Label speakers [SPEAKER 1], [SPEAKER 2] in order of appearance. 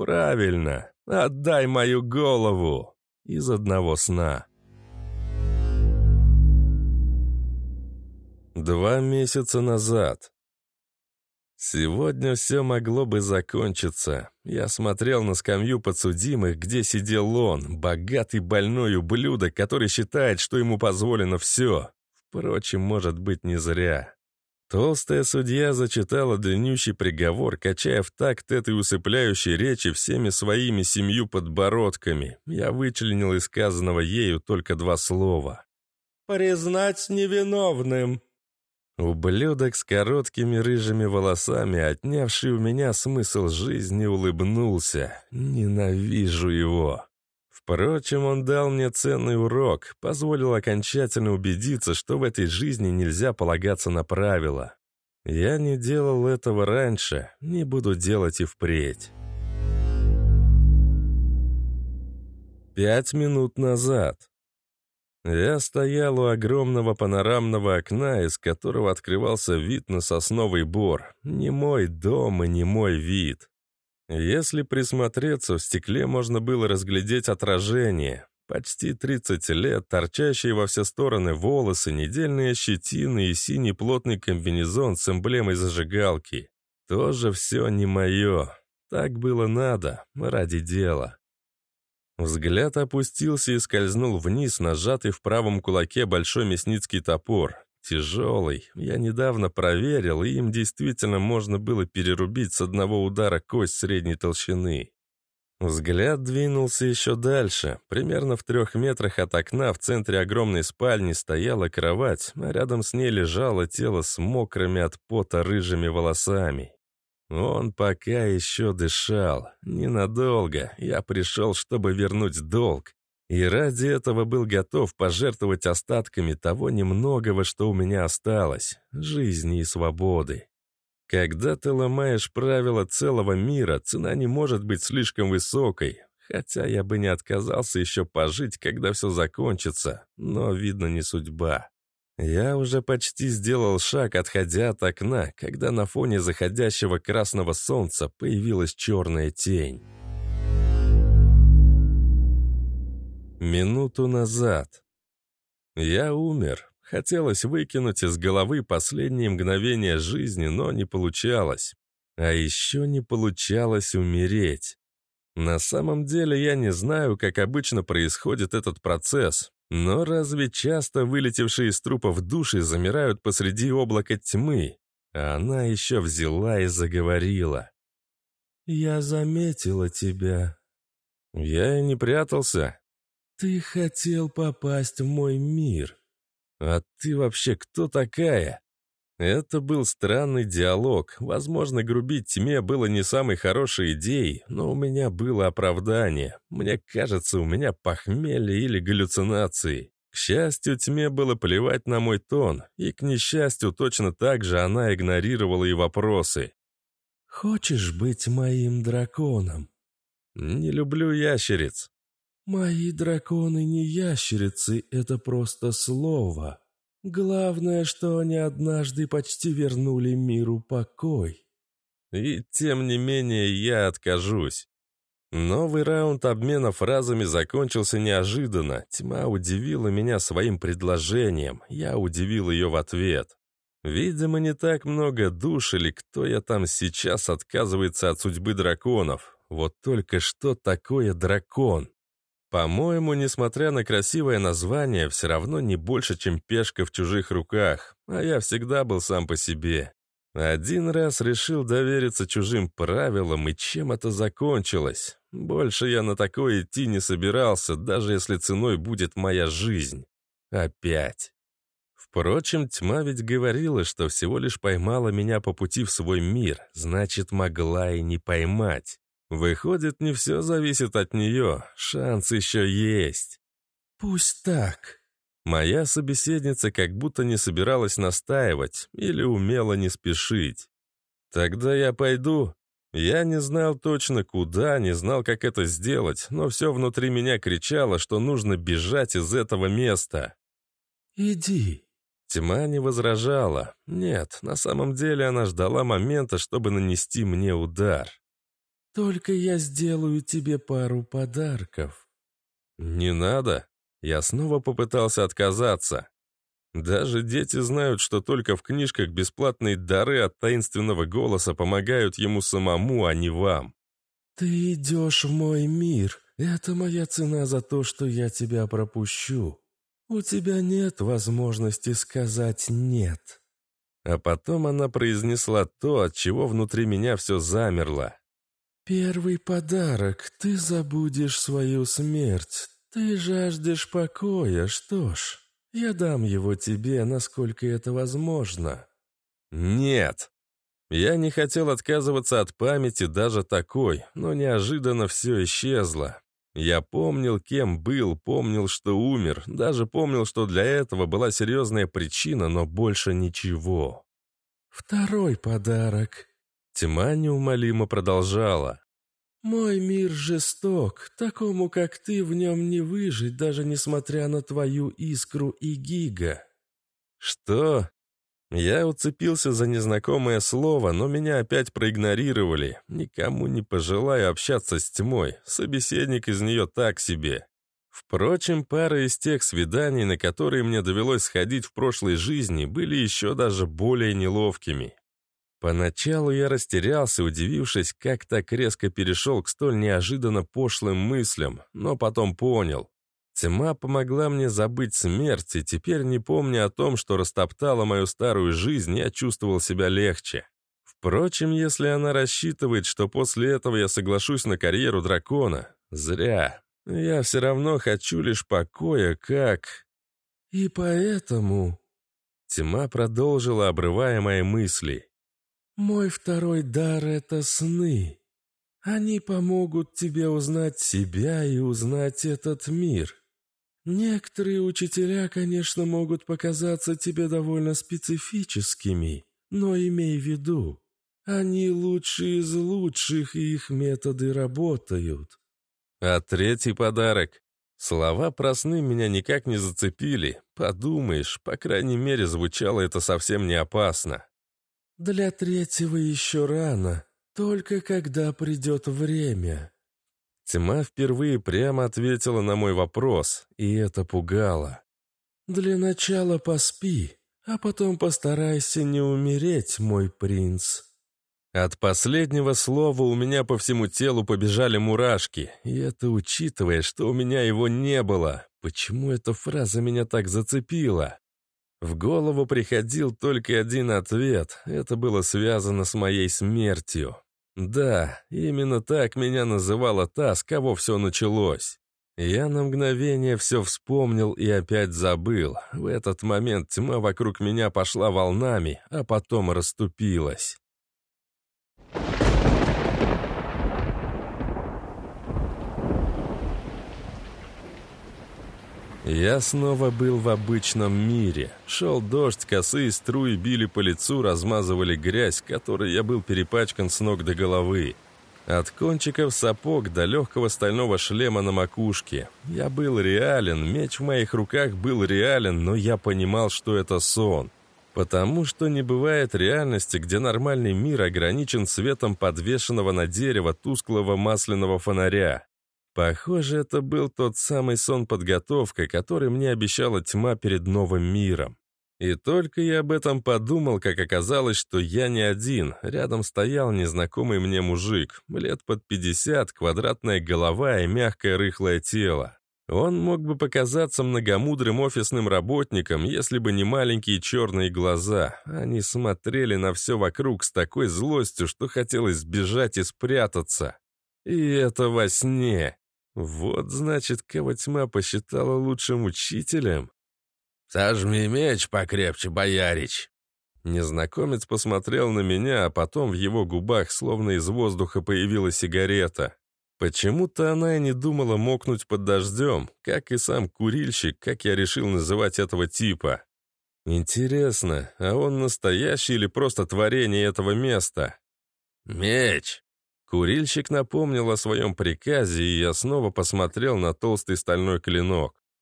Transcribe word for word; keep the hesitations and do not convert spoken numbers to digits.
[SPEAKER 1] Правильно, отдай мою голову. Из одного сна. Два месяца назад. Сегодня все могло бы закончиться. Я смотрел на скамью подсудимых, где сидел он, богатый больной ублюдок, который считает, что ему позволено все. Впрочем, может быть, не зря. Толстая судья зачитала длиннющий приговор, качая в такт этой усыпляющей речи всеми своими семью подбородками. Я вычленил из сказанного ею только два слова. «Признать невиновным». Ублюдок с короткими рыжими волосами, отнявший у меня смысл жизни, улыбнулся. Ненавижу его. Впрочем, он дал мне ценный урок, позволил окончательно убедиться, что в этой жизни нельзя полагаться на правила. Я не делал этого раньше, не буду делать и впредь. Пять минут назад. Я стоял у огромного панорамного окна, из которого открывался вид на сосновый бор. Не мой дом и не мой вид. Если присмотреться, в стекле можно было разглядеть отражение. Почти тридцать лет, торчащие во все стороны волосы, недельные щетины и синий плотный комбинезон с эмблемой зажигалки. Тоже все не мое. Так было надо, ради дела. Взгляд опустился и скользнул вниз, нажатый в правом кулаке большой мясницкий топор. Тяжелый. Я недавно проверил, и им действительно можно было перерубить с одного удара кость средней толщины. Взгляд двинулся еще дальше. Примерно в трех метрах от окна в центре огромной спальни стояла кровать, а рядом с ней лежало тело с мокрыми от пота рыжими волосами. Он пока еще дышал. Ненадолго. Я пришел, чтобы вернуть долг. И ради этого был готов пожертвовать остатками того немногого, что у меня осталось. Жизни и свободы. Когда ты ломаешь правила целого мира, цена не может быть слишком высокой. Хотя я бы не отказался еще пожить, когда все закончится. Но, видно, не судьба. Я уже почти сделал шаг, отходя от окна, когда на фоне заходящего красного солнца появилась черная тень. Минуту назад. Я умер. Хотелось выкинуть из головы последние мгновения жизни, но не получалось. А еще не получалось умереть. На самом деле я не знаю, как обычно происходит этот процесс. Но разве часто вылетевшие из трупов души замирают посреди облака тьмы? А она еще взяла и заговорила. «Я заметила тебя». Я и не прятался. «Ты хотел попасть в мой мир». «А ты вообще кто такая?» Это был странный диалог. Возможно, грубить тьме было не самой хорошей идеей, но у меня было оправдание. Мне кажется, у меня похмелье или галлюцинации. К счастью, тьме было плевать на мой тон, и, к несчастью, точно так же она игнорировала и вопросы. «Хочешь быть моим драконом?» «Не люблю ящериц». «Мои драконы не ящерицы, это просто слово. Главное, что они однажды почти вернули миру покой». И тем не менее я откажусь. Новый раунд обмена фразами закончился неожиданно. Тьма удивила меня своим предложением. Я удивил ее в ответ. Видимо, не так много душ или кто я там сейчас отказывается от судьбы драконов. Вот только что такое дракон? По-моему, несмотря на красивое название, все равно не больше, чем пешка в чужих руках, а я всегда был сам по себе. Один раз решил довериться чужим правилам, и чем это закончилось? Больше я на такое идти не собирался, даже если ценой будет моя жизнь. Опять. Впрочем, тьма ведь говорила, что всего лишь поймала меня по пути в свой мир, значит, могла и не поймать. Выходит, не все зависит от нее, шанс еще есть. Пусть так. Моя собеседница как будто не собиралась настаивать или умела не спешить. Тогда я пойду. Я не знал точно куда, не знал, как это сделать, но все внутри меня кричало, что нужно бежать из этого места. «Иди». Тьма не возражала. Нет, на самом деле она ждала момента, чтобы нанести мне удар.
[SPEAKER 2] Только я сделаю тебе пару подарков».
[SPEAKER 1] «Не надо». Я снова попытался отказаться. Даже дети знают, что только в книжках бесплатные дары от таинственного голоса помогают ему самому, а не вам.
[SPEAKER 2] «Ты идешь в мой мир. Это моя цена за то, что я тебя пропущу. У тебя нет возможности сказать «нет».
[SPEAKER 1] А потом она произнесла то, от чего внутри меня все замерло.
[SPEAKER 2] «Первый подарок. Ты забудешь свою смерть. Ты жаждешь покоя. Что ж, я дам его тебе, насколько это возможно».
[SPEAKER 1] «Нет». Я не хотел отказываться от памяти даже такой, но неожиданно все исчезло. Я помнил, кем был, помнил, что умер, даже помнил, что для этого была серьезная причина, но больше ничего.
[SPEAKER 2] «Второй подарок».
[SPEAKER 1] Тьма неумолимо продолжала.
[SPEAKER 2] «Мой мир жесток, такому, как ты, в нем не выжить, даже несмотря на твою искру и гига».
[SPEAKER 1] «Что?» Я уцепился за незнакомое слово, но меня опять проигнорировали. Никому не пожелаю общаться с тьмой, собеседник из нее так себе. Впрочем, пара из тех свиданий, на которые мне довелось сходить в прошлой жизни, были еще даже более неловкими. Поначалу я растерялся, удивившись, как так резко перешел к столь неожиданно пошлым мыслям, но потом понял. Тьма помогла мне забыть смерть, и теперь, не помня о том, что растоптала мою старую жизнь, я чувствовал себя легче. Впрочем, если она рассчитывает, что после этого я соглашусь на карьеру дракона, зря. Я все равно хочу лишь покоя, как...
[SPEAKER 2] «И поэтому...»
[SPEAKER 1] Тьма продолжила, обрывая мои мысли.
[SPEAKER 2] «Мой второй дар — это сны. Они помогут тебе узнать себя и узнать этот мир. Некоторые учителя, конечно, могут показаться тебе довольно специфическими, но имей в виду, они лучшие из лучших, и их методы работают».
[SPEAKER 1] А третий подарок? Слова про сны меня никак не зацепили. Подумаешь, по крайней мере, звучало это совсем не опасно.
[SPEAKER 2] «Для третьего еще рано, только когда придет время».
[SPEAKER 1] Тьма впервые прямо ответила на мой вопрос, и это пугало.
[SPEAKER 2] «Для начала поспи, а потом постарайся не умереть, мой принц».
[SPEAKER 1] От последнего слова у меня по всему телу побежали мурашки, и это учитывая, что у меня его не было. Почему эта фраза меня так зацепила? В голову приходил только один ответ. Это было связано с моей смертью. Да, именно так меня называла та, с кого все началось. Я на мгновение все вспомнил и опять забыл. В этот момент тьма вокруг меня пошла волнами, а потом расступилась. Я снова был в обычном мире. Шел дождь, косые струи били по лицу, размазывали грязь, которой я был перепачкан с ног до головы. От кончиков сапог до легкого стального шлема на макушке. Я был реален, меч в моих руках был реален, но я понимал, что это сон. Потому что не бывает реальности, где нормальный мир ограничен светом подвешенного на дерево тусклого масляного фонаря. Похоже, это был тот самый сон-подготовка, который мне обещала тьма перед новым миром. И только я об этом подумал, как оказалось, что я не один. Рядом стоял незнакомый мне мужик, лет под пятьдесят, квадратная голова и мягкое рыхлое тело. Он мог бы показаться многомудрым офисным работником, если бы не маленькие черные глаза. Они смотрели на все вокруг с такой злостью, что хотелось сбежать и спрятаться. И это во сне. Вот, значит, кого тьма посчитала лучшим учителем.
[SPEAKER 2] «Сожми меч покрепче, боярич!»
[SPEAKER 1] Незнакомец посмотрел на меня, а потом в его губах словно из воздуха появилась сигарета. Почему-то она и не думала мокнуть под дождем, как и сам курильщик, как я решил называть этого типа. Интересно, а он настоящий или просто творение этого места?
[SPEAKER 2] «Меч!»
[SPEAKER 1] Курильщик напомнил о своем приказе, и я снова посмотрел на толстый стальной клинок.